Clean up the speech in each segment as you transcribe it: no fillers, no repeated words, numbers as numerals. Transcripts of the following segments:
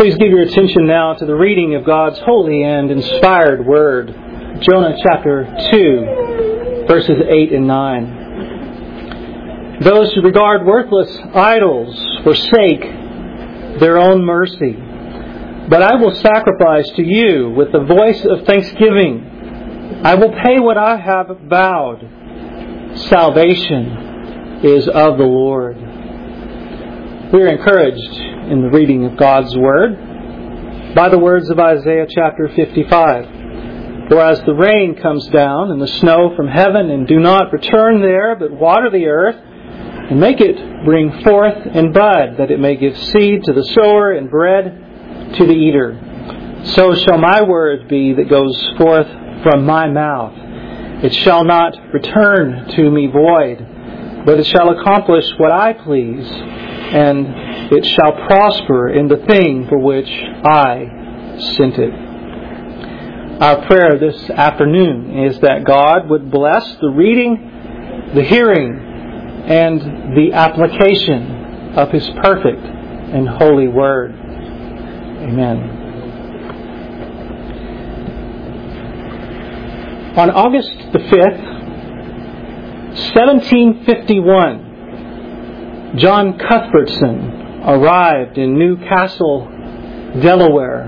Please give your attention now to the reading of God's holy and inspired Word. Jonah chapter 2, verses 8 and 9. Those who regard worthless idols forsake their own mercy. But I will sacrifice to you with the voice of thanksgiving. I will pay what I have vowed. Salvation is of the Lord. We are encouraged in the reading of God's Word by the words of Isaiah chapter 55. For as the rain comes down and the snow from heaven and do not return there, but water the earth and make it bring forth and bud, that it may give seed to the sower and bread to the eater, so shall my word be that goes forth from my mouth. It shall not return to me void, but it shall accomplish what I please, and it shall prosper in the thing for which I sent it. Our prayer this afternoon is that God would bless the reading, the hearing, and the application of His perfect and holy Word. Amen. On August the 5th, 1751, John Cuthbertson arrived in New Castle, Delaware.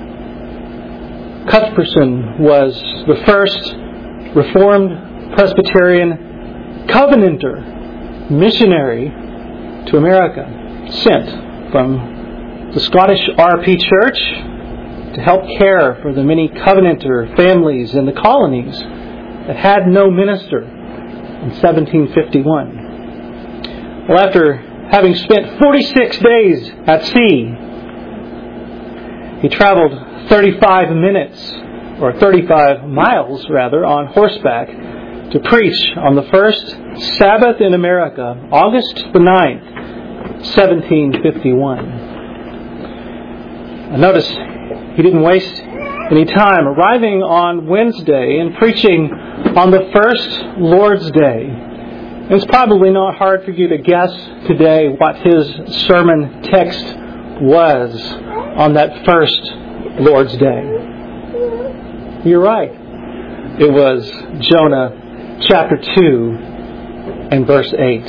Cuthbertson was the first Reformed Presbyterian Covenanter missionary to America, sent from the Scottish R.P. Church to help care for the many Covenanter families in the colonies that had no minister in 1751. Well, after having spent 46 days at sea, he traveled 35 miles on horseback to preach on the first Sabbath in America, August the 9th, 1751. And notice he didn't waste any time, arriving on Wednesday and preaching on the first Lord's Day. It's probably not hard for you to guess today what his sermon text was on that first Lord's Day. You're right. It was Jonah chapter 2 and verse 8.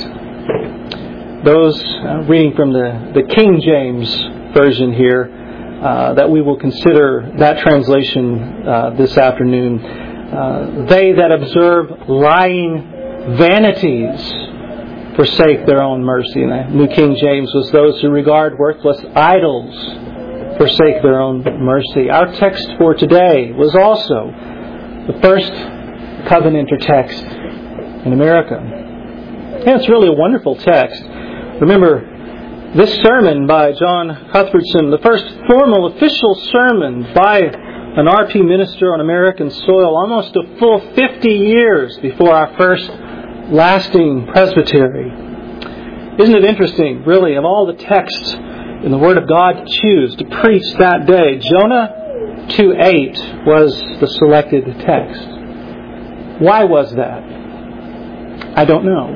Those reading from the King James Version here, that we will consider that translation this afternoon. They that observe lying vanities forsake their own mercy. And the New King James was those who regard worthless idols forsake their own mercy. Our text for today was also the first Covenanter text in America. And it's really a wonderful text. Remember, this sermon by John Cuthbertson, the first formal official sermon by an RP minister on American soil, almost a full 50 years before our first lasting presbytery. Isn't it interesting, really, of all the texts in the Word of God to choose to preach that day, Jonah 2:8 was the selected text. Why was that? I don't know.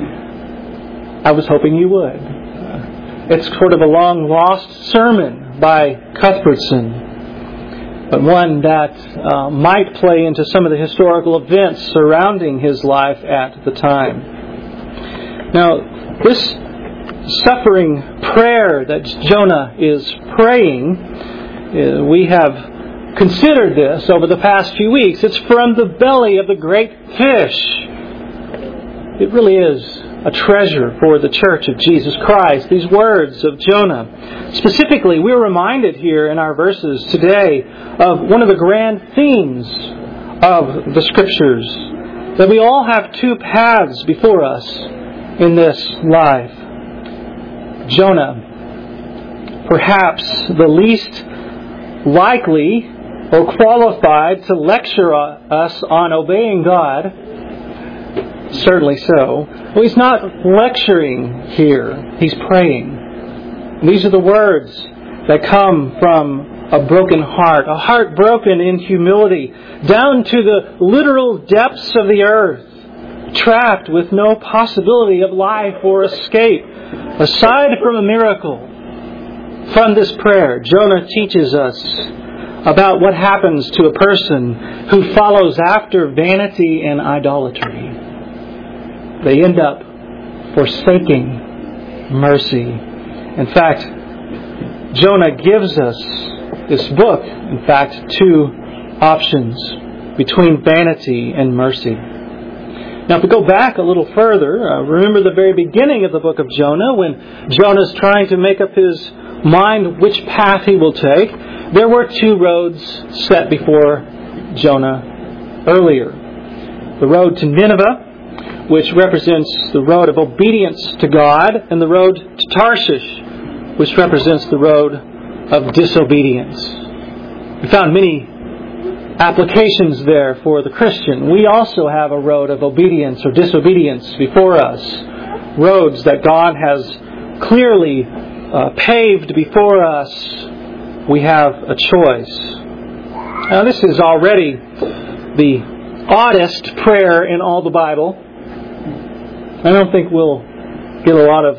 I was hoping you would. It's sort of a long-lost sermon by Cuthbertson, but one that might play into some of the historical events surrounding his life at the time. Now, this suffering prayer that Jonah is praying, we have considered this over the past few weeks. It's from the belly of the great fish. It really is a treasure for the Church of Jesus Christ, these words of Jonah. Specifically, we're reminded here in our verses today of one of the grand themes of the Scriptures, that we all have two paths before us in this life. Jonah, perhaps the least likely or qualified to lecture us on obeying God, certainly so. Well, he's not lecturing here. He's praying. These are the words that come from a broken heart, a heart broken in humility, down to the literal depths of the earth, trapped with no possibility of life or escape, aside from a miracle, From this prayer, Jonah teaches us about what happens to a person who follows after vanity and idolatry. They end up forsaking mercy. In fact, Jonah gives us, this book, in fact, two options between vanity and mercy. Now, if we go back a little further, remember the very beginning of the book of Jonah, when Jonah's trying to make up his mind which path he will take. There were two roads set before Jonah earlier. The road to Nineveh, which represents the road of obedience to God, and the road to Tarshish, which represents the road of disobedience. We found many applications there for the Christian. We also have a road of obedience or disobedience before us. Roads that God has clearly paved before us. We have a choice. Now, this is already the oddest prayer in all the Bible. I don't think we'll get a lot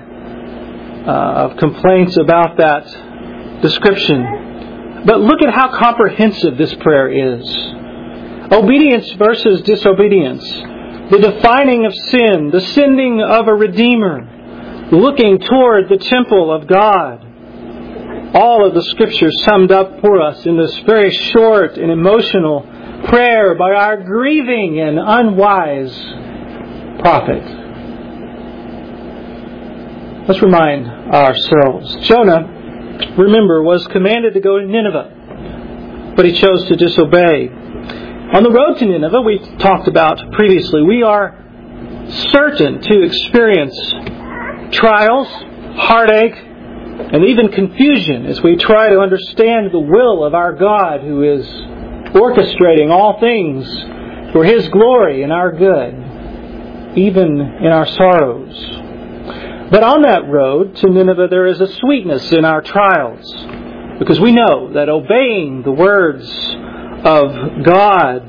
of complaints about that description. But look at how comprehensive this prayer is. Obedience versus disobedience. The defining of sin. The sending of a Redeemer. Looking toward the temple of God. All of the Scriptures summed up for us in this very short and emotional prayer by our grieving and unwise prophet. Let's remind ourselves. Jonah, remember, was commanded to go to Nineveh, but he chose to disobey. On the road to Nineveh, we talked about previously, we are certain to experience trials, heartache, and even confusion as we try to understand the will of our God, who is orchestrating all things for His glory and our good, even in our sorrows. But on that road to Nineveh, there is a sweetness in our trials, because we know that obeying the words of God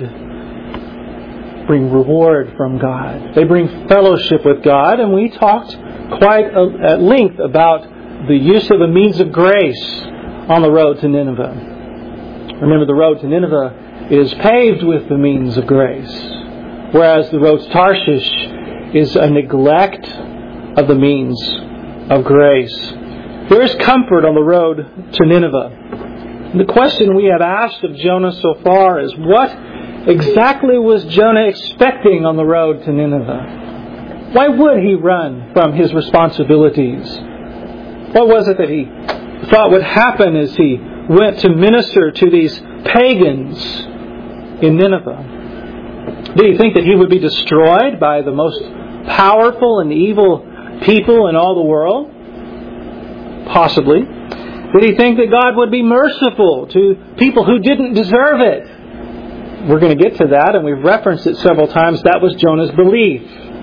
bring reward from God. They bring fellowship with God, and we talked quite at length about the use of a means of grace on the road to Nineveh. Remember, the road to Nineveh is paved with the means of grace, whereas the road to Tarshish is a neglect of the means of grace. There is comfort on the road to Nineveh. The question we have asked of Jonah so far is, what exactly was Jonah expecting on the road to Nineveh? Why would he run from his responsibilities? What was it that he thought would happen as he went to minister to these pagans in Nineveh? Did he think that he would be destroyed by the most powerful and evil people in all the world? Possibly. Did he think that God would be merciful to people who didn't deserve it? We're going to get to that, and we've referenced it several times. That was Jonah's belief.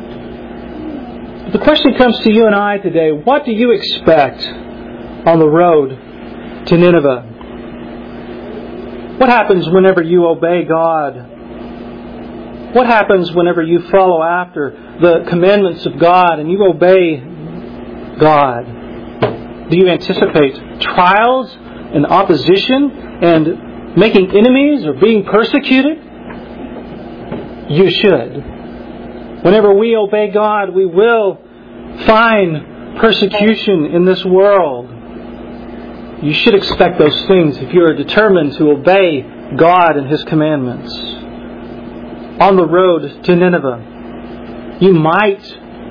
The question comes to you and I today. What do you expect on the road to Nineveh? What happens whenever you obey God? What happens whenever you follow after the commandments of God and you obey God? Do you anticipate trials and opposition and making enemies or being persecuted? You should. Whenever we obey God, we will find persecution in this world. You should expect those things if you are determined to obey God and His commandments. On the road to Nineveh, you might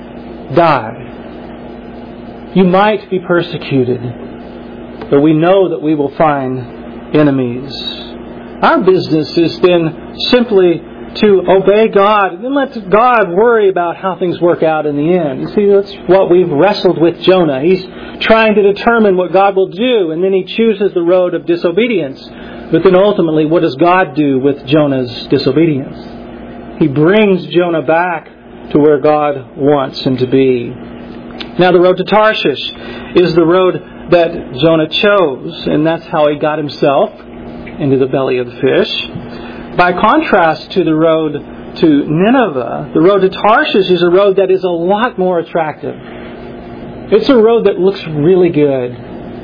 die. You might be persecuted. But we know that we will find enemies. Our business is then simply to obey God and then let God worry about how things work out in the end. You see, that's what we've wrestled with Jonah. He's trying to determine what God will do, and then he chooses the road of disobedience. But then ultimately, what does God do with Jonah's disobedience? He brings Jonah back to where God wants him to be. Now, the road to Tarshish is the road that Jonah chose, and that's how he got himself into the belly of the fish. By contrast to the road to Nineveh, the road to Tarshish is a road that is a lot more attractive. It's a road that looks really good.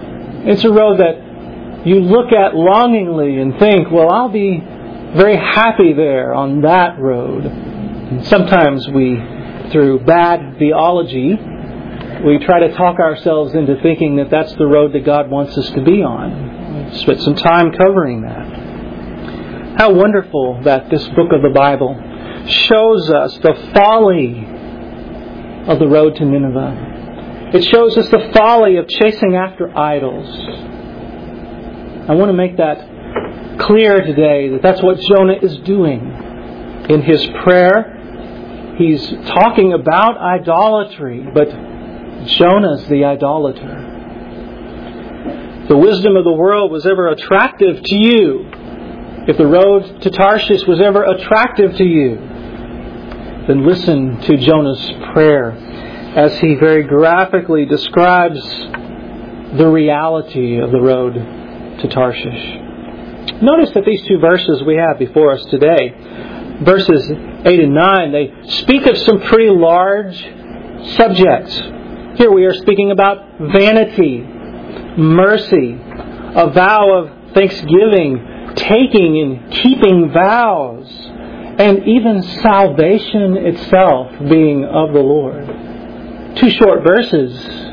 It's a road that you look at longingly and think, well, I'll be very happy there on that road. And sometimes we, through bad theology, we try to talk ourselves into thinking that that's the road that God wants us to be on. We've spent some time covering that. How wonderful that this book of the Bible shows us the folly of the road to Nineveh. It shows us the folly of chasing after idols. I want to make that clear today, that that's what Jonah is doing. In his prayer, he's talking about idolatry, but Jonah's the idolater. If the wisdom of the world was ever attractive to you, if the road to Tarshish was ever attractive to you, then listen to Jonah's prayer as he very graphically describes the reality of the road to Tarshish. Notice that these two verses we have before us today, verses 8 and 9, they speak of some pretty large subjects. Here we are speaking about vanity, mercy, a vow of thanksgiving, taking and keeping vows, and even salvation itself being of the Lord. 2 short verses,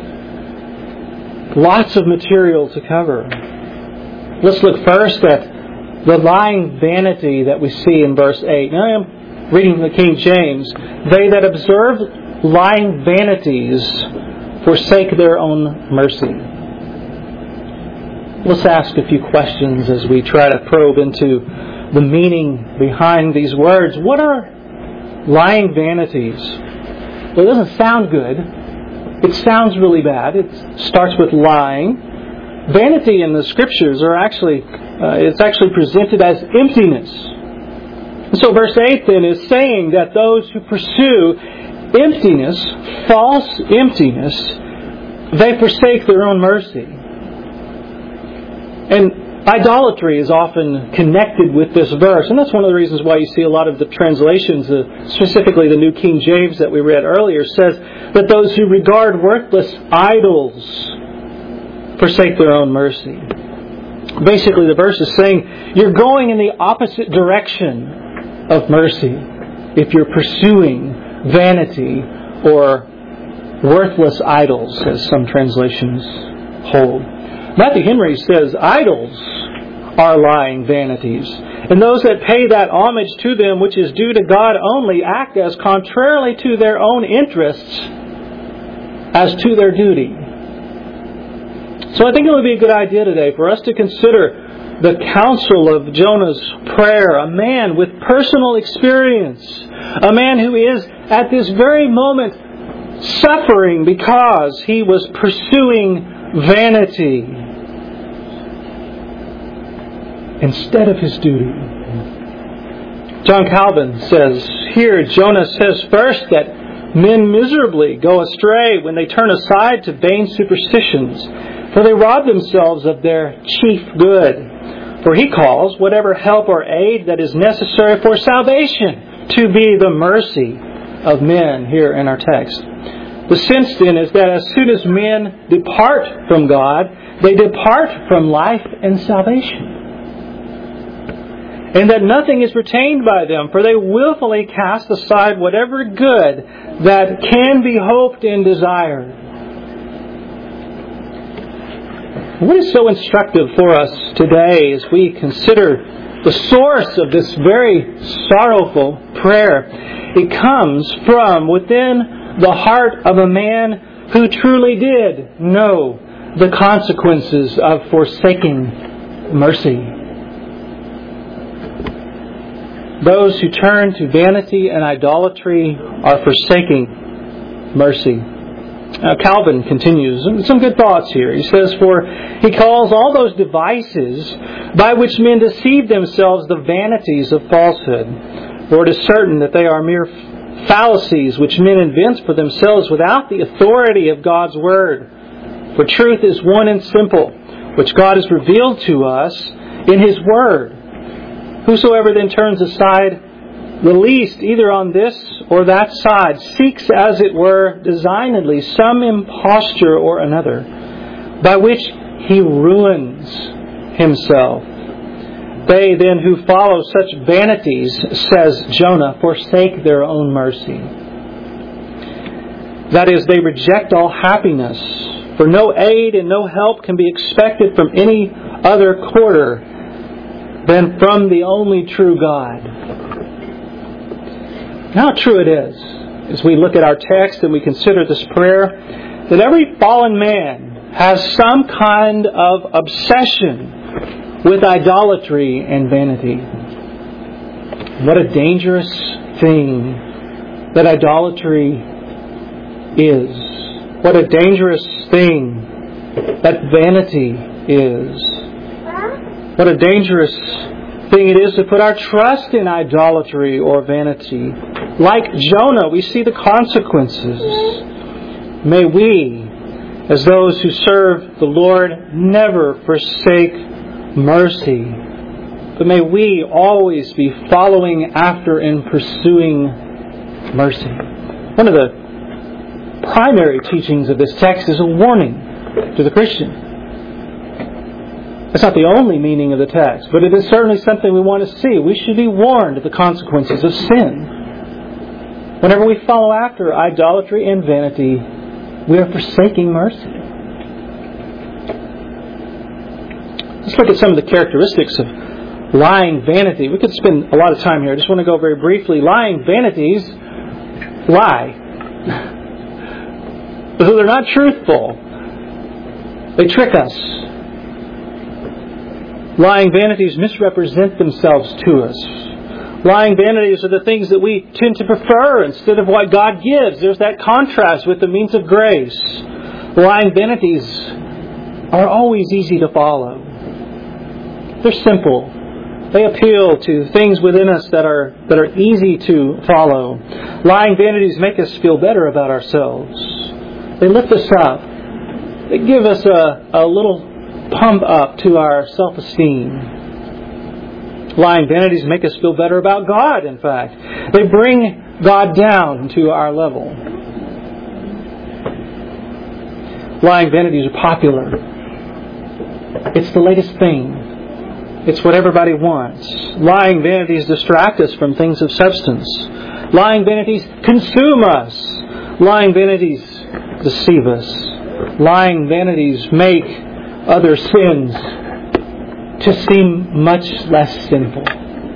lots of material to cover. Let's look first at the lying vanity that we see in verse 8. Now I am reading from the King James. They that observe lying vanities forsake their own mercy. Let's ask a few questions as we try to probe into the meaning behind these words. What are lying vanities? Well, it doesn't sound good. It sounds really bad. It starts with lying. Vanity in the Scriptures it's actually presented as emptiness. And so verse 8 then is saying that those who pursue emptiness, false emptiness, they forsake their own mercy. And idolatry is often connected with this verse. And that's one of the reasons why you see a lot of the translations, specifically the New King James that we read earlier, says that those who regard worthless idols forsake their own mercy. Basically, the verse is saying you're going in the opposite direction of mercy if you're pursuing vanity or worthless idols, as some translations hold. Matthew Henry says idols are lying vanities, and those that pay that homage to them which is due to God only act as contrarily to their own interests as to their duty. So I think it would be a good idea today for us to consider the counsel of Jonah's prayer, a man with personal experience, a man who is at this very moment suffering because he was pursuing vanity instead of his duty. John Calvin says here, Jonah says first that men miserably go astray when they turn aside to vain superstitions, for they rob themselves of their chief good. For he calls whatever help or aid that is necessary for salvation to be the mercy of men here in our text. The sense then is that as soon as men depart from God, they depart from life and salvation. And that nothing is retained by them, for they willfully cast aside whatever good that can be hoped and desired. What is so instructive for us today as we consider the source of this very sorrowful prayer? It comes from within the heart of a man who truly did know the consequences of forsaking mercy. Those who turn to vanity and idolatry are forsaking mercy. Calvin continues some good thoughts here. He says, for he calls all those devices by which men deceive themselves the vanities of falsehood. For it is certain that they are mere fallacies which men invent for themselves without the authority of God's Word. For truth is one and simple, which God has revealed to us in His Word. Whosoever then turns aside the least, either on this or that side, seeks, as it were, designedly some imposture or another, by which he ruins himself. They then who follow such vanities, says Jonah, forsake their own mercy. That is, they reject all happiness, for no aid and no help can be expected from any other quarter than from the only true God. How true it is, as we look at our text and we consider this prayer, that every fallen man has some kind of obsession with idolatry and vanity. What a dangerous thing that idolatry is. What a dangerous thing that vanity is. What a dangerous thing it is to put our trust in idolatry or vanity. Like Jonah, we see the consequences. May we, as those who serve the Lord, never forsake mercy, but may we always be following after and pursuing mercy. One of the primary teachings of this text is a warning to the Christian. That's not the only meaning of the text, but it is certainly something we want to see. We should be warned of the consequences of sin. Whenever we follow after idolatry and vanity, we are forsaking mercy. Let's look at some of the characteristics of lying vanity. We could spend a lot of time here. I just want to go very briefly. Lying vanities lie. So they're not truthful. They trick us. Lying vanities misrepresent themselves to us. Lying vanities are the things that we tend to prefer instead of what God gives. There's that contrast with the means of grace. Lying vanities are always easy to follow. They're simple. They appeal to things within us that are easy to follow. Lying vanities make us feel better about ourselves. They lift us up. They give us a little pump up to our self-esteem. Lying vanities make us feel better about God, in fact. They bring God down to our level. Lying vanities are popular. It's the latest thing. It's what everybody wants. Lying vanities distract us from things of substance. Lying vanities consume us. Lying vanities deceive us. Lying vanities make other sins to seem much less sinful.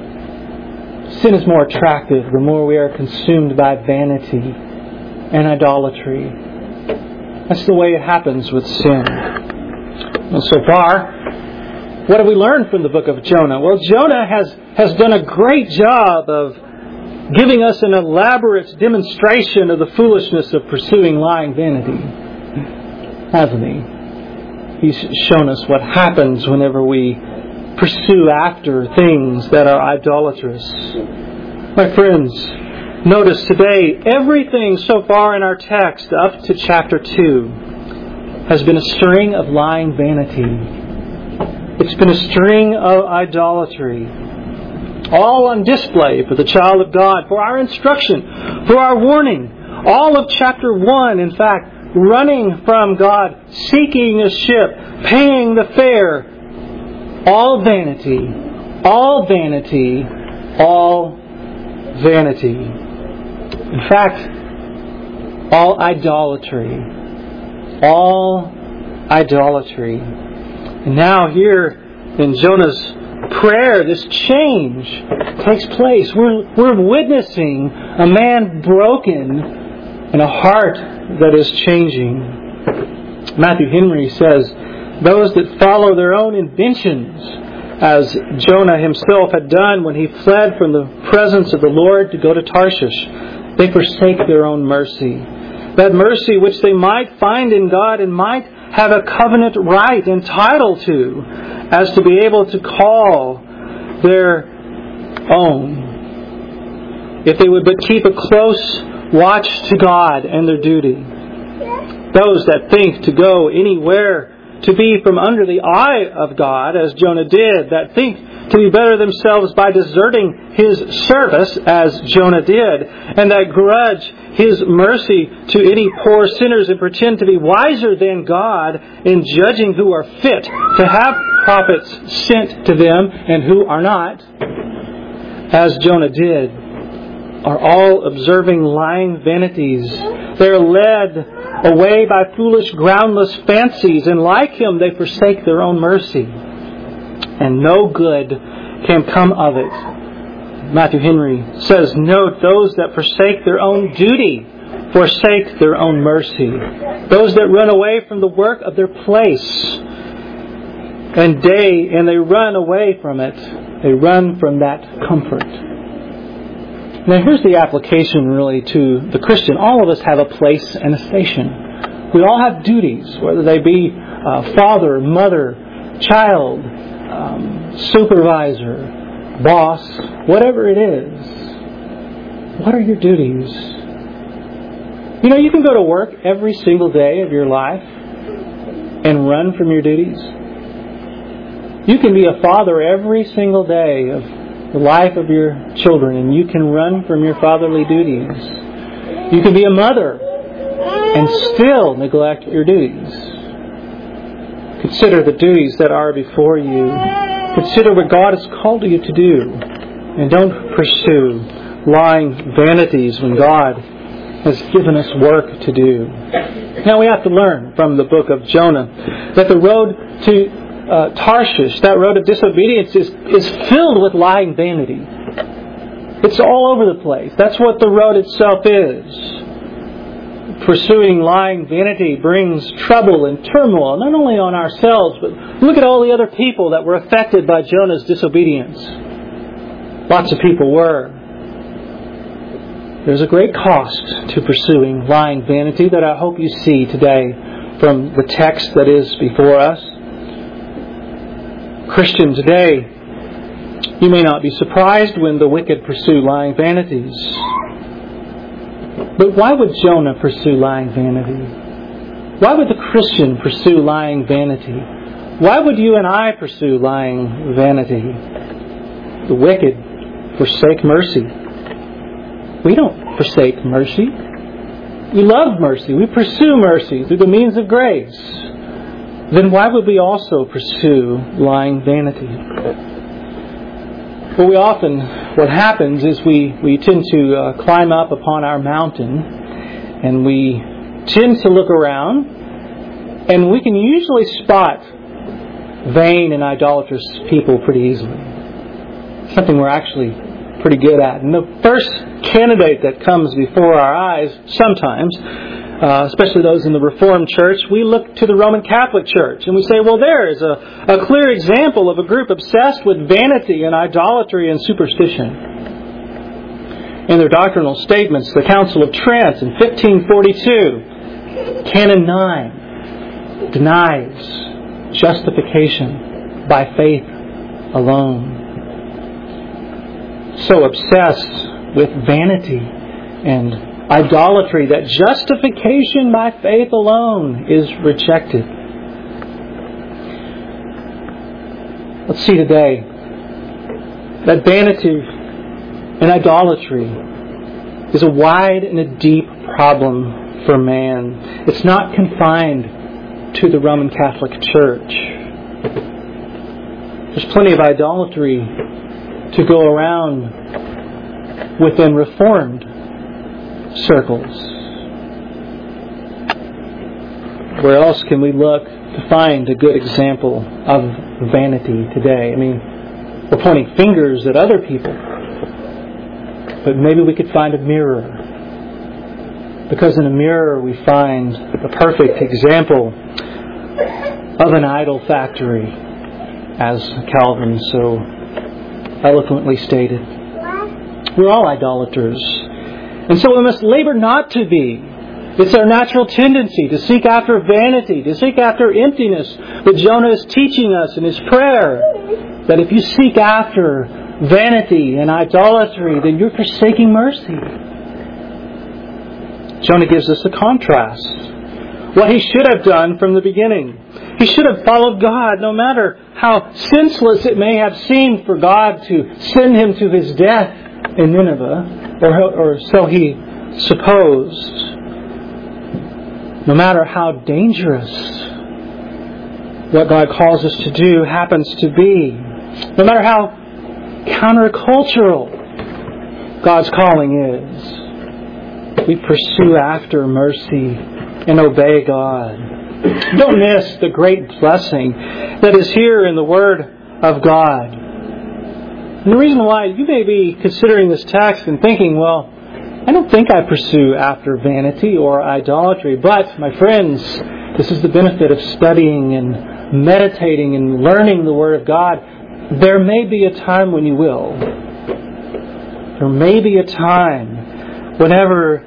Sin is more attractive the more we are consumed by vanity and idolatry. That's the way it happens with sin. And so far, what have we learned from the book of Jonah? Well, Jonah has done a great job of giving us an elaborate demonstration of the foolishness of pursuing lying vanity, hasn't he? He's shown us what happens whenever we pursue after things that are idolatrous. My friends, notice today, everything so far in our text up to chapter 2 has been a string of lying vanity. It's been a string of idolatry. All on display for the child of God, for our instruction, for our warning. All of chapter 1, in fact, running from God, seeking a ship, paying the fare. All vanity, all vanity, all vanity. In fact, all idolatry. All idolatry. And now here in Jonah's prayer, this change takes place. We're witnessing a man broken and a heart that is changing. Matthew Henry says, those that follow their own inventions, as Jonah himself had done when he fled from the presence of the Lord to go to Tarshish, they forsake their own mercy. That mercy which they might find in God and might have a covenant right and title to, as to be able to call their own. If they would but keep a close watch to God and their duty. Those that think to go anywhere to be from under the eye of God, as Jonah did, that think to be better themselves by deserting His service, as Jonah did, and that grudge His mercy to any poor sinners and pretend to be wiser than God in judging who are fit to have prophets sent to them and who are not, as Jonah did, are all observing lying vanities. They are led away by foolish, groundless fancies, and like him, they forsake their own mercy, and no good can come of it. Matthew Henry says, "Note, those that forsake their own duty forsake their own mercy. Those that run away from the work of their place and they run away from it. They run from that comfort." Now here's the application really to the Christian. All of us have a place and a station. We all have duties, whether they be father, mother, child, supervisor, boss, whatever it is. What are your duties? You know, you can go to work every single day of your life and run from your duties. You can be a father every single day of the life of your children, and you can run from your fatherly duties. You can be a mother and still neglect your duties. Consider the duties that are before you. Consider what God has called you to do. And don't pursue lying vanities when God has given us work to do. Now we have to learn from the book of Jonah that the road to Tarshish, that road of disobedience, is filled with lying vanity. It's all over the place. That's what the road itself is. Pursuing lying vanity brings trouble and turmoil, not only on ourselves, but look at all the other people that were affected by Jonah's disobedience. Lots of people were. There's a great cost to pursuing lying vanity that I hope you see today from the text that is before us. Christian, today, you may not be surprised when the wicked pursue lying vanities. But why would Jonah pursue lying vanity? Why would the Christian pursue lying vanity? Why would you and I pursue lying vanity? The wicked forsake mercy. We don't forsake mercy. We love mercy. We pursue mercy through the means of grace. Then why would we also pursue lying vanity? Well, what happens is we tend to climb up upon our mountain, and we tend to look around, and we can usually spot vain and idolatrous people pretty easily. Something we're actually pretty good at. And the first candidate that comes before our eyes sometimes, especially those in the Reformed Church, we look to the Roman Catholic Church and we say, well, there is a clear example of a group obsessed with vanity and idolatry and superstition. In their doctrinal statements, the Council of Trent in 1542, Canon 9, denies justification by faith alone. So obsessed with vanity and idolatry that justification by faith alone is rejected. Let's see today that vanity and idolatry is a wide and a deep problem for man. It's not confined to the Roman Catholic Church. There's plenty of idolatry to go around within Reformed circles. Where else can we look to find a good example of vanity today? I mean, we're pointing fingers at other people, but maybe we could find a mirror. Because in a mirror we find a perfect example of an idol factory, as Calvin so eloquently stated. We're all idolaters. And so we must labor not to be. It's our natural tendency to seek after vanity, to seek after emptiness. But Jonah is teaching us in his prayer that if you seek after vanity and idolatry, then you're forsaking mercy. Jonah gives us a contrast. what he should have done from the beginning. He should have followed God, no matter how senseless it may have seemed for God to send him to his death in Nineveh, or so he supposed. No matter how dangerous what God calls us to do happens to be, no matter how countercultural God's calling is, we pursue after mercy and obey God. Don't miss the great blessing that is here in the Word of God. And the reason why you may be considering this text and thinking, well, I don't think I pursue after vanity or idolatry. But, my friends, this is the benefit of studying and meditating and learning the Word of God. There may be a time when you will. There may be a time whenever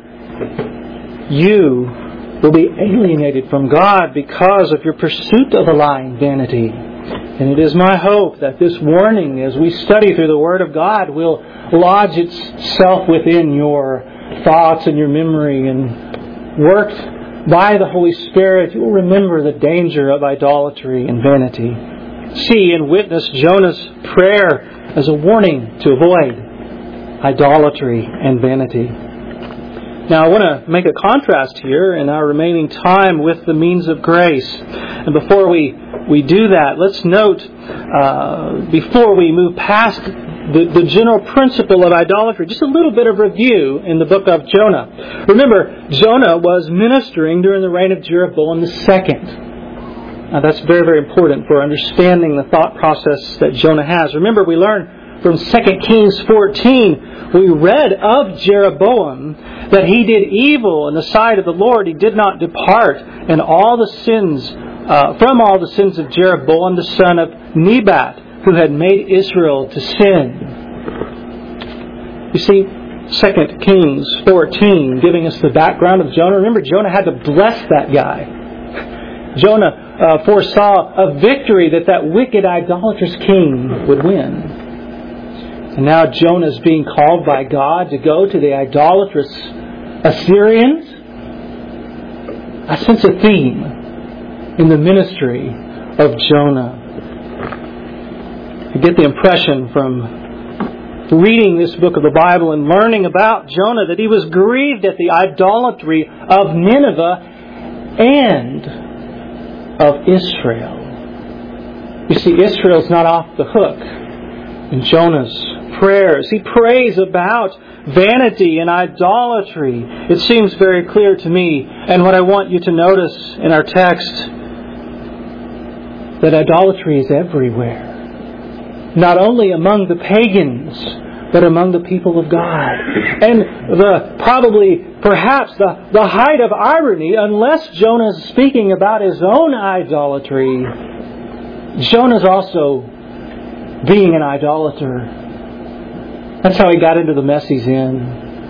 you will be alienated from God because of your pursuit of a lying vanity. And it is my hope that this warning, as we study through the Word of God, will lodge itself within your thoughts and your memory, and worked by the Holy Spirit, you will remember the danger of idolatry and vanity. See and witness Jonah's prayer as a warning to avoid idolatry and vanity. Now, I want to make a contrast here in our remaining time with the means of grace. And before we do that, let's note, before we move past the general principle of idolatry, just a little bit of review in the book of Jonah. Remember, Jonah was ministering during the reign of Jeroboam II. Now, that's very, very important for understanding the thought process that Jonah has. Remember, we learned from 2 Kings 14, we read of Jeroboam that he did evil in the sight of the Lord. He did not depart, and all the sins from all the sins of Jeroboam the son of Nebat, who had made Israel to sin. You see, 2 Kings 14, giving us the background of Jonah. Remember, Jonah had to bless that guy. Jonah foresaw a victory that wicked idolatrous king would win. And now Jonah is being called by God to go to the idolatrous Assyrians. I sense a theme in the ministry of Jonah. I get the impression from reading this book of the Bible and learning about Jonah that he was grieved at the idolatry of Nineveh and of Israel. You see, Israel's not off the hook in Jonah's prayers. He prays about vanity and idolatry. It seems very clear to me. And what I want you to notice in our text, that idolatry is everywhere. Not only among the pagans, but among the people of God. And perhaps the height of irony, unless Jonah is speaking about his own idolatry, Jonah's also being an idolater. That's how he got into the mess he's in.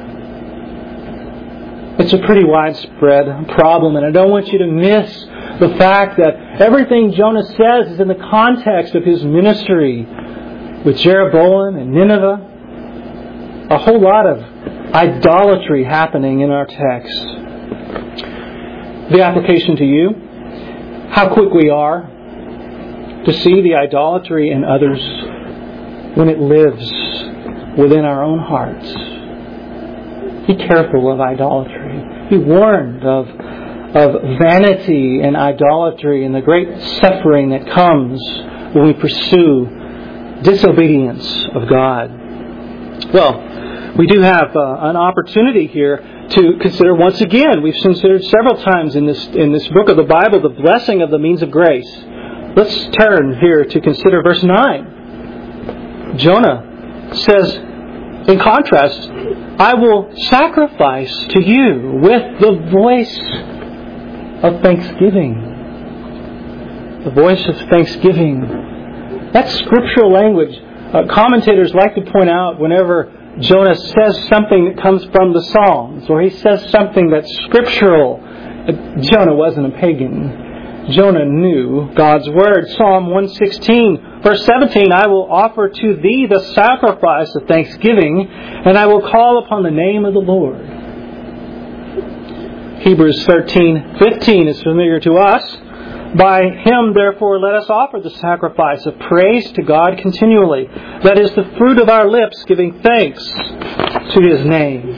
It's a pretty widespread problem, and I don't want you to miss the fact that everything Jonah says is in the context of his ministry with Jeroboam and Nineveh. A whole lot of idolatry happening in our text. The application to you, how quick we are to see the idolatry in others when it lives within our own hearts. Be careful of idolatry. Be warned of vanity and idolatry and the great suffering that comes when we pursue disobedience of God. Well, we do have an opportunity here to consider once again. We've considered several times in this book of the Bible the blessing of the means of grace. Let's turn here to consider verse 9. Jonah says, in contrast, I will sacrifice to you with the voice of thanksgiving. The voice of thanksgiving. That's scriptural language. Commentators like to point out whenever Jonah says something that comes from the Psalms, or he says something that's scriptural. Jonah wasn't a pagan. Jonah knew God's Word. Psalm 116, verse 17, I will offer to thee the sacrifice of thanksgiving, and I will call upon the name of the Lord. Hebrews 13:15 is familiar to us. By Him, therefore, let us offer the sacrifice of praise to God continually. That is the fruit of our lips, giving thanks to His name.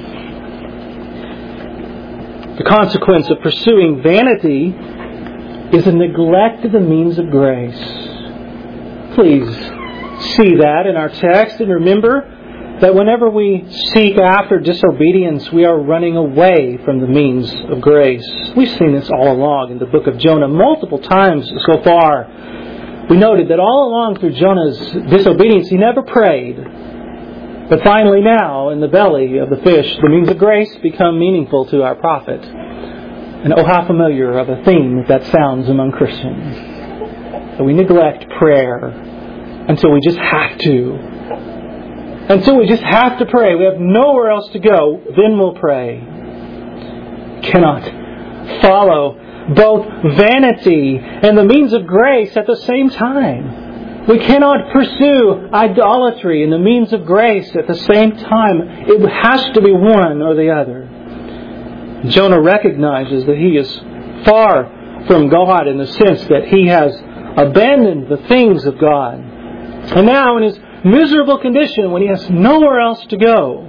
The consequence of pursuing vanity is a neglect of the means of grace. Please see that in our text, and remember that whenever we seek after disobedience, we are running away from the means of grace. We've seen this all along in the book of Jonah multiple times so far. We noted that all along through Jonah's disobedience, he never prayed. But finally now, in the belly of the fish, the means of grace become meaningful to our prophet. And oh, how familiar of a theme that sounds among Christians. That we neglect prayer until we just have to. Until we just have to pray. We have nowhere else to go. Then we'll pray. Cannot follow both vanity and the means of grace at the same time. We cannot pursue idolatry and the means of grace at the same time. It has to be one or the other. Jonah recognizes that he is far from God in the sense that he has abandoned the things of God. And now in his miserable condition, when he has nowhere else to go,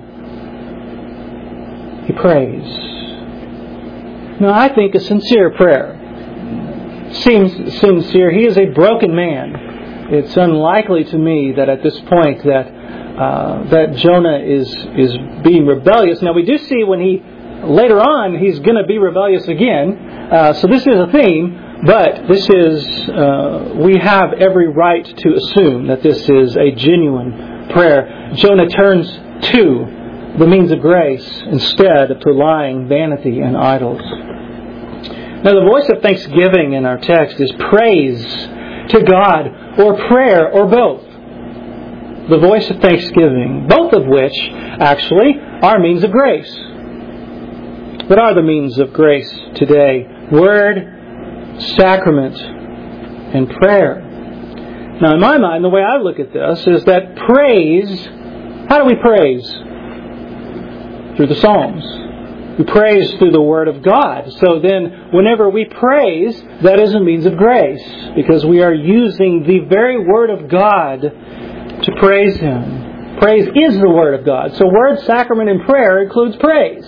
he prays. Now, I think a sincere prayer seems sincere. He is a broken man. It's unlikely to me that at this point that Jonah is being rebellious. Now, we do see when later on he's going to be rebellious again. So this is a theme. But this is, we have every right to assume that this is a genuine prayer. Jonah turns to the means of grace instead of to lying, vanity, and idols. Now the voice of thanksgiving in our text is praise to God, or prayer, or both. The voice of thanksgiving, both of which actually are means of grace. What are the means of grace today? Word, sacrament, and prayer. Now in my mind, the way I look at this is that praise, how do we praise? Through the Psalms. We praise through the Word of God. So then, whenever we praise, that is a means of grace, because we are using the very Word of God to praise Him. Praise is the Word of God. So word, sacrament, and prayer includes praise.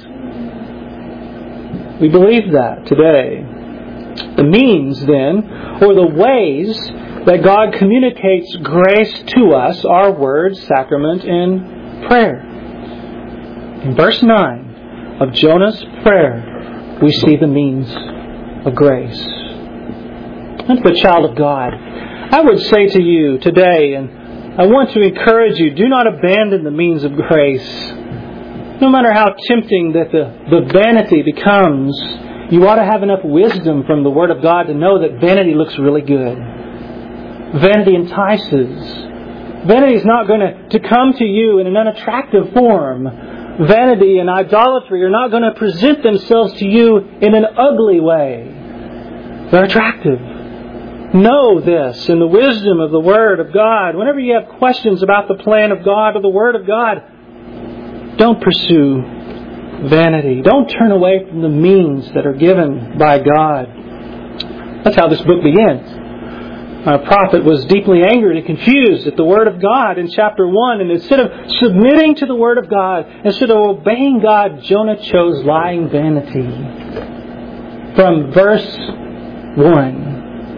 We believe that today. The means, then, or the ways that God communicates grace to us are word, sacrament, and prayer. In verse 9 of Jonah's prayer, we see the means of grace. And for the child of God, I would say to you today, and I want to encourage you, do not abandon the means of grace. No matter how tempting that the vanity becomes, you ought to have enough wisdom from the Word of God to know that vanity looks really good. Vanity entices. Vanity is not going to come to you in an unattractive form. Vanity and idolatry are not going to present themselves to you in an ugly way. They're attractive. Know this in the wisdom of the Word of God. Whenever you have questions about the plan of God or the Word of God, don't pursue vanity. Don't turn away from the means that are given by God. That's how this book begins. Our prophet was deeply angered and confused at the Word of God in chapter 1. And instead of submitting to the Word of God, instead of obeying God, Jonah chose lying vanity. From verse 1.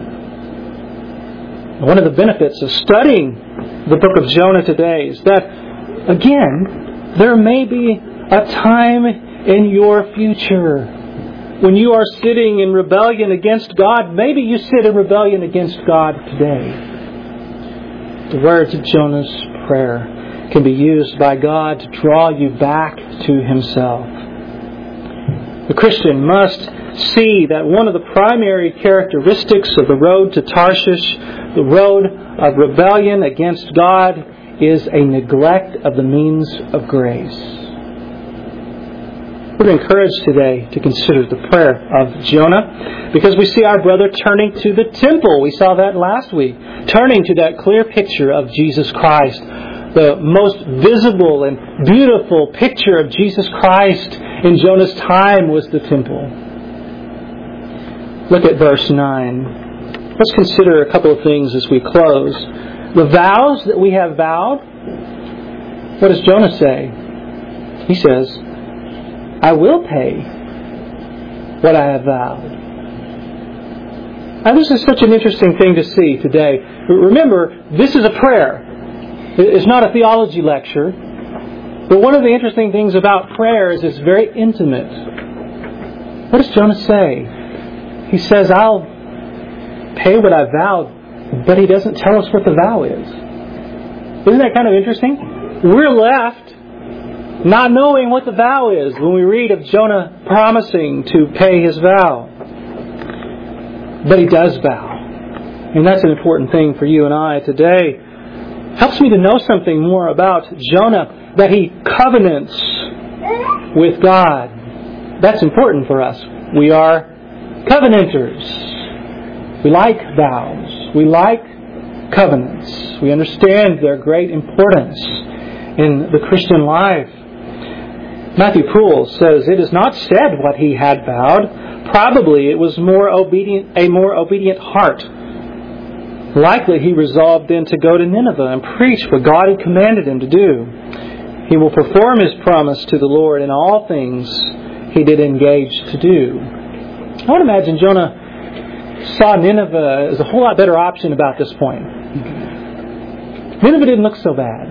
One of the benefits of studying the book of Jonah today is that, again, there may be a time in your future when you are sitting in rebellion against God. Maybe you sit in rebellion against God today. The words of Jonah's prayer can be used by God to draw you back to Himself. The Christian must see that one of the primary characteristics of the road to Tarshish, the road of rebellion against God, is a neglect of the means of grace. We're encouraged today to consider the prayer of Jonah because we see our brother turning to the temple. We saw that last week. Turning to that clear picture of Jesus Christ. The most visible and beautiful picture of Jesus Christ in Jonah's time was the temple. Look at verse 9. Let's consider a couple of things as we close. The vows that we have vowed. What does Jonah say? He says, I will pay what I have vowed. Now, this is such an interesting thing to see today. Remember, this is a prayer. It's not a theology lecture. But one of the interesting things about prayer is it's very intimate. What does Jonah say? He says, I'll pay what I vowed, but he doesn't tell us what the vow is. Isn't that kind of interesting? We're left not knowing what the vow is when we read of Jonah promising to pay his vow. But he does vow. And that's an important thing for you and I today. Helps me to know something more about Jonah, that he covenants with God. That's important for us. We are covenanters. We like vows. We like covenants. We understand their great importance in the Christian life. Matthew Poole says, it is not said what he had vowed. Probably it was a more obedient heart. Likely he resolved then to go to Nineveh and preach what God had commanded him to do. He will perform his promise to the Lord in all things he did engage to do. I would imagine Jonah saw Nineveh as a whole lot better option about this point. Nineveh didn't look so bad.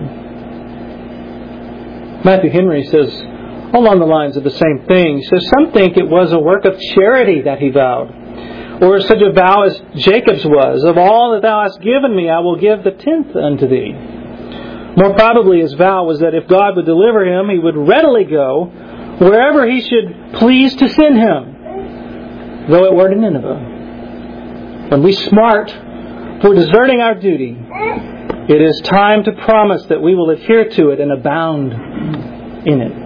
Matthew Henry says, along the lines of the same thing, he says, some think it was a work of charity that he vowed, or such a vow as Jacob's was, of all that thou hast given me, I will give the 10th unto thee. More probably his vow was that if God would deliver him, he would readily go wherever he should please to send him, though it were to Nineveh. When we smart for deserting our duty, it is time to promise that we will adhere to it and abound in it.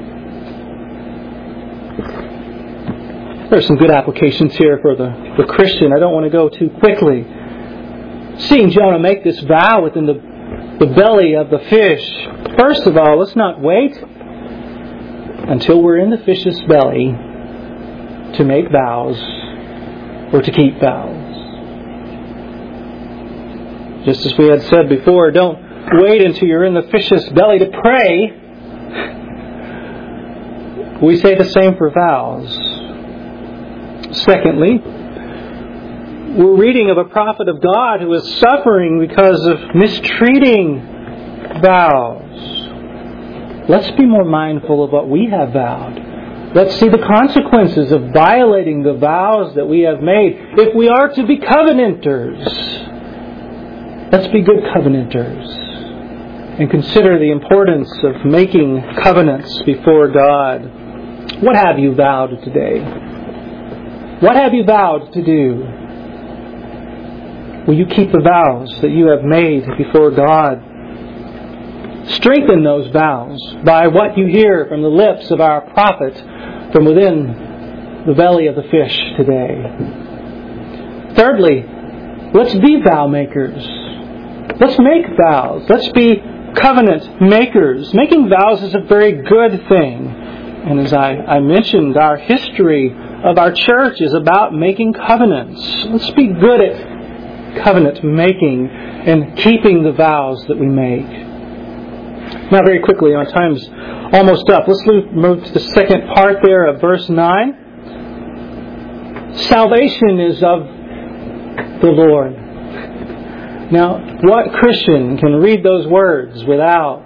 There are some good applications here for the Christian. I don't want to go too quickly. Seeing Jonah make this vow within the belly of the fish. First of all, let's not wait until we're in the fish's belly to make vows or to keep vows. Just as we had said before, don't wait until you're in the fish's belly to pray. We say the same for vows. Secondly, we're reading of a prophet of God who is suffering because of mistreating vows. Let's be more mindful of what we have vowed. Let's see the consequences of violating the vows that we have made. If we are to be covenanters, let's be good covenanters and consider the importance of making covenants before God. What have you vowed today? What have you vowed to do? Will you keep the vows that you have made before God? Strengthen those vows by what you hear from the lips of our prophet from within the belly of the fish today. Thirdly, let's be vow makers. Let's make vows. Let's be covenant makers. Making vows is a very good thing. And as I mentioned, our history of our church is about making covenants. Let's be good at covenant making and keeping the vows that we make. Now very quickly, our time's almost up. Let's move to the second part there of verse 9. Salvation is of the Lord. Now, what Christian can read those words without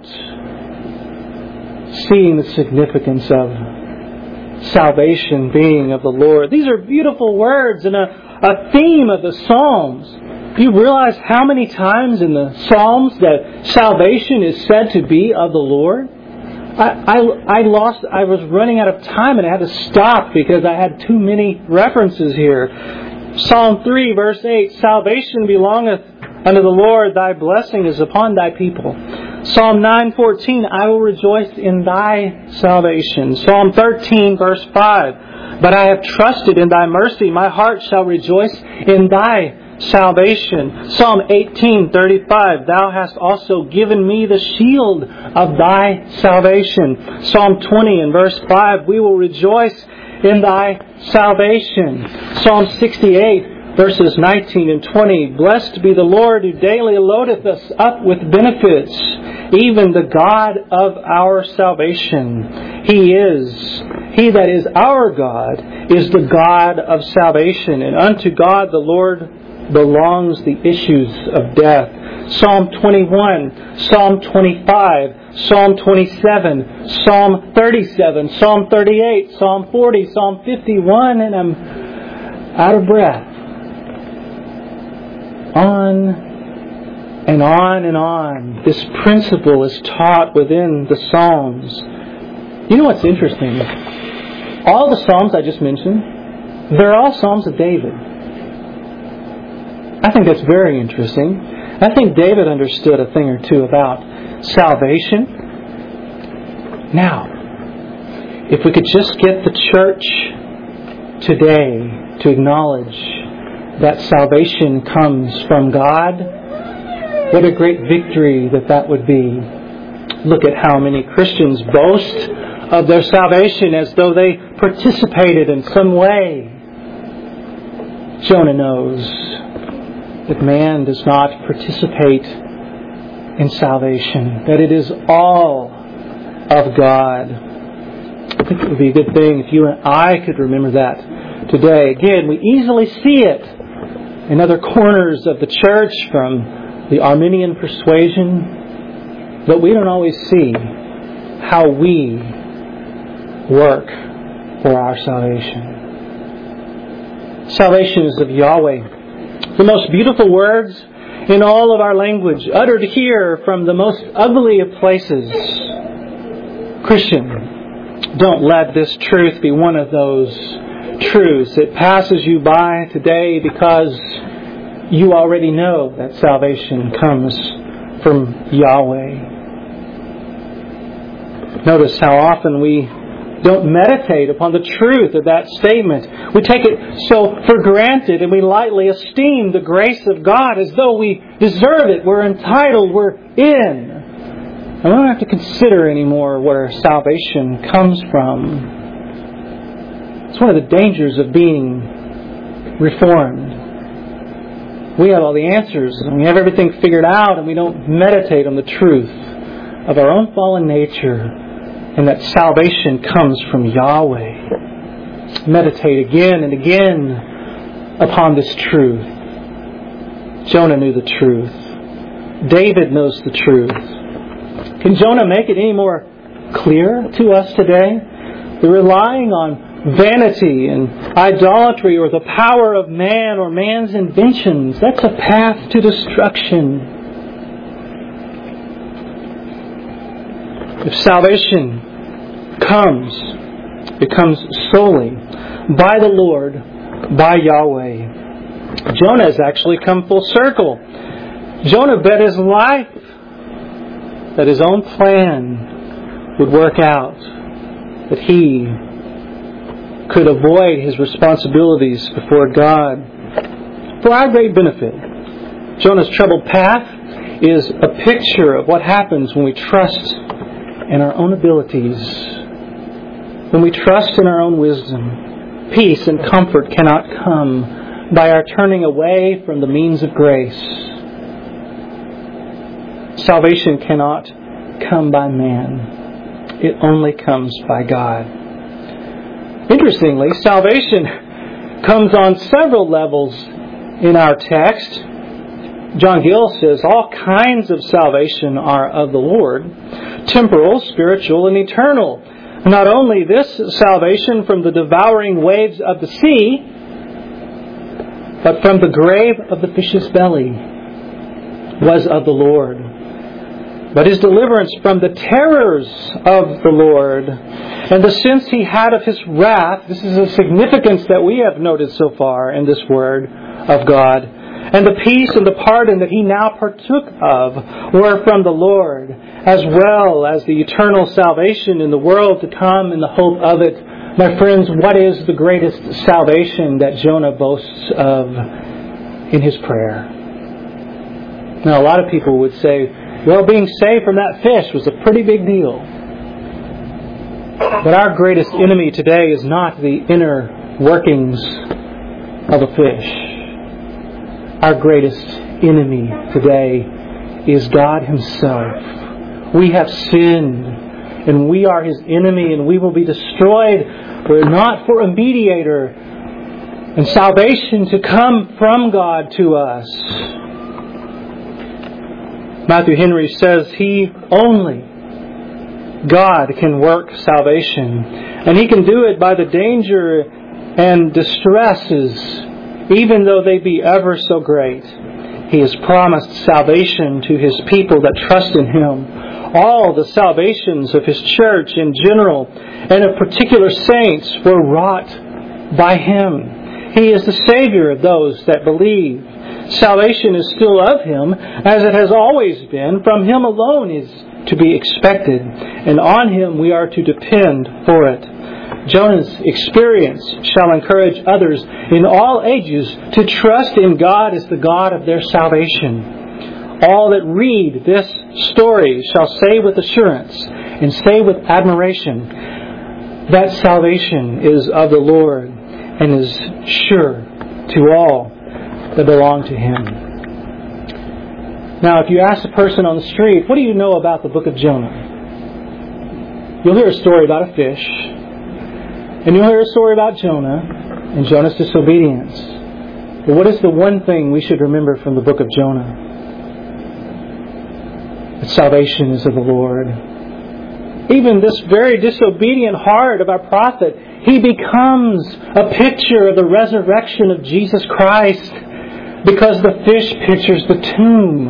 seeing the significance of salvation being of the Lord? These are beautiful words and a theme of the Psalms. Do you realize how many times in the Psalms that salvation is said to be of the Lord? I was running out of time and I had to stop because I had too many references here. Psalm 3 verse 8, salvation belongeth unto the Lord, thy blessing is upon thy people. Psalm 9:14, I will rejoice in thy salvation. Psalm 13 verse 5, but I have trusted in thy mercy, my heart shall rejoice in thy salvation. Psalm 18:35, thou hast also given me the shield of thy salvation. Psalm 20 and verse 5, we will rejoice in Thy salvation. Psalm 68, verses 19 and 20. Blessed be the Lord who daily loadeth us up with benefits, even the God of our salvation. He that is our God is the God of salvation, and unto God the Lord belongs the issues of death. Psalm 21, Psalm 25, Psalm 27, Psalm 37, Psalm 38, Psalm 40, Psalm 51, and I'm out of breath. On and on and on. This principle is taught within the Psalms. You know what's interesting? All the Psalms I just mentioned, they're all Psalms of David. I think that's very interesting. I think David understood a thing or two about salvation. Now, if we could just get the church today to acknowledge that salvation comes from God, what a great victory that would be. Look at how many Christians boast of their salvation as though they participated in some way. Jonah knows that man does not participate in salvation, that it is all of God. I think it would be a good thing if you and I could remember that today. Again, we easily see it in other corners of the church from the Arminian persuasion, but we don't always see how we work for our salvation. Salvation is of Yahweh. The most beautiful words in all of our language, uttered here from the most ugly of places. Christian, don't let this truth be one of those truths that passes you by today because you already know that salvation comes from Yahweh. Notice how often we don't meditate upon the truth of that statement. We take it so for granted and we lightly esteem the grace of God as though we deserve it, we're entitled, we're in. And we don't have to consider anymore where salvation comes from. It's one of the dangers of being Reformed. We have all the answers and we have everything figured out and we don't meditate on the truth of our own fallen nature and that salvation comes from Yahweh. Meditate again and again upon this truth. Jonah knew the truth. David knows the truth. Can Jonah make it any more clear to us today? The relying on vanity and idolatry or the power of man or man's inventions, that's a path to destruction. If salvation it comes solely by the Lord, by Yahweh. Jonah has actually come full circle. Jonah bet his life that his own plan would work out, that he could avoid his responsibilities before God for our great benefit. Jonah's troubled path is a picture of what happens when we trust in our own abilities, when we trust in our own wisdom. Peace and comfort cannot come by our turning away from the means of grace. Salvation cannot come by man. It only comes by God. Interestingly, salvation comes on several levels in our text. John Gill says all kinds of salvation are of the Lord, temporal, spiritual, and eternal. Not only this salvation from the devouring waves of the sea, but from the grave of the fish's belly was of the Lord. But his deliverance from the terrors of the Lord and the sense he had of his wrath, this is a significance that we have noted so far in this word of God, and the peace and the pardon that he now partook of were from the Lord, as well as the eternal salvation in the world to come and the hope of it. My friends, what is the greatest salvation that Jonah boasts of in his prayer? Now, a lot of people would say, well, being saved from that fish was a pretty big deal. But our greatest enemy today is not the inner workings of a fish. Our greatest enemy today is God Himself. We have sinned, and we are His enemy, and we will be destroyed were it not for a mediator and salvation to come from God to us. Matthew Henry says He only, God, can work salvation. And He can do it by the danger and distresses, even though they be ever so great. He has promised salvation to His people that trust in Him. All the salvations of His church in general and of particular saints were wrought by Him. He is the Savior of those that believe. Salvation is still of Him, as it has always been. From Him alone is to be expected, and on Him we are to depend for it. Jonah's experience shall encourage others in all ages to trust in God as the God of their salvation. All that read this story shall say with assurance and say with admiration that salvation is of the Lord and is sure to all that belong to Him. Now, if you ask a person on the street, what do you know about the book of Jonah? You'll hear a story about a fish, and you'll hear a story about Jonah and Jonah's disobedience. But what is the one thing we should remember from the book of Jonah? That salvation is of the Lord. Even this very disobedient heart of our prophet, he becomes a picture of the resurrection of Jesus Christ, because the fish pictures the tomb.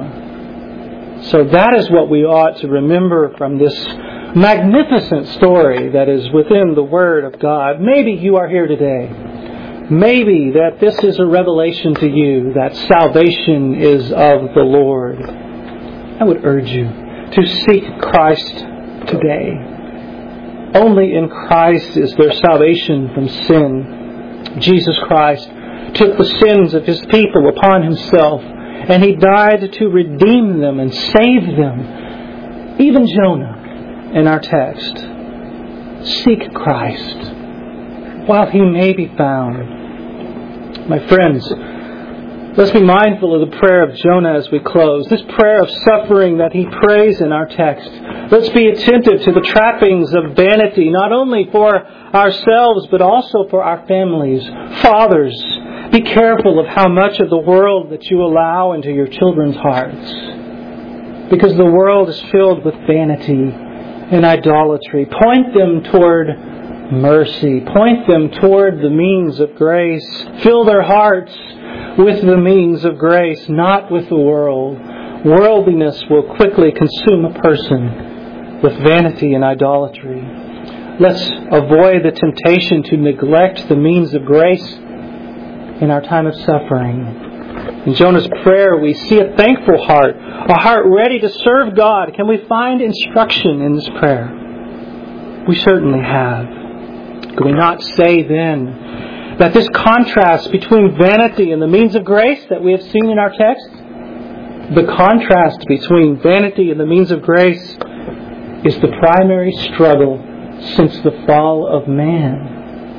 So that is what we ought to remember from this magnificent story that is within the Word of God. Maybe you are here today. Maybe that this is a revelation to you that salvation is of the Lord. I would urge you to seek Christ today. Only in Christ is there salvation from sin. Jesus Christ took the sins of His people upon Himself, and He died to redeem them and save them. Even Jonah in our text. Seek Christ while He may be found. My friends, let's be mindful of the prayer of Jonah as we close. This prayer of suffering that he prays in our text. Let's be attentive to the trappings of vanity, not only for ourselves, but also for our families. Fathers, be careful of how much of the world that you allow into your children's hearts. Because the world is filled with vanity and idolatry. Point them toward mercy. Point them toward the means of grace. Fill their hearts with the means of grace, not with the world. Worldliness will quickly consume a person with vanity and idolatry. Let's avoid the temptation to neglect the means of grace in our time of suffering. In Jonah's prayer, we see a thankful heart, a heart ready to serve God. Can we find instruction in this prayer? We certainly have. Could we not say then that this contrast between vanity and the means of grace that we have seen in our text, the contrast between vanity and the means of grace is the primary struggle since the fall of man.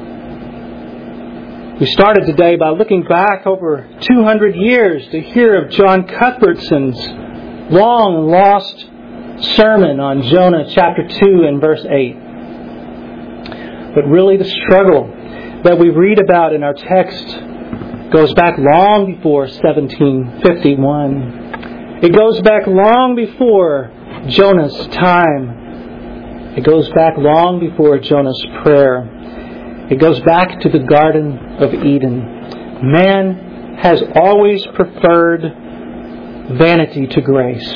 We started today by looking back over 200 years to hear of John Cuthbertson's long lost sermon on Jonah chapter 2 and verse 8. But really the struggle that we read about in our text goes back long before 1751. It goes back long before Jonah's time. It goes back long before Jonah's prayer. It goes back to the Garden of Eden. Man has always preferred vanity to grace.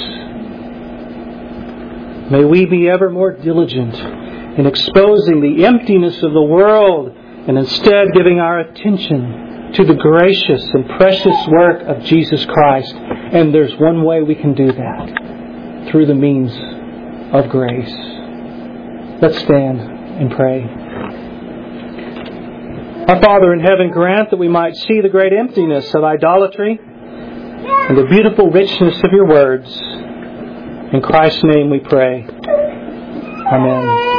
May we be ever more diligent in exposing the emptiness of the world and instead giving our attention to the gracious and precious work of Jesus Christ. And there's one way we can do that, through the means of grace. Let's stand and pray. Our Father in heaven, grant that we might see the great emptiness of idolatry and the beautiful richness of your words. In Christ's name we pray. Amen.